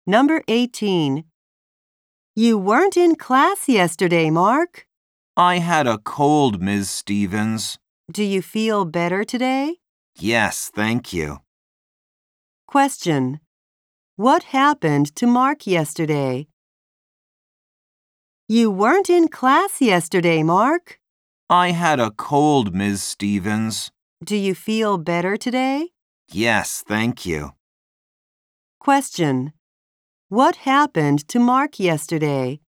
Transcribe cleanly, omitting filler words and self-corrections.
Number 18. You weren't in class yesterday, Mark. I had a cold, Ms. Stevens. Do you feel better today? Yes, thank you. Question. What happened to Mark yesterday? You weren't in class yesterday, Mark. I had a cold, Ms. Stevens. Do you feel better today? Yes, thank you. Question. What happened to Mark yesterday?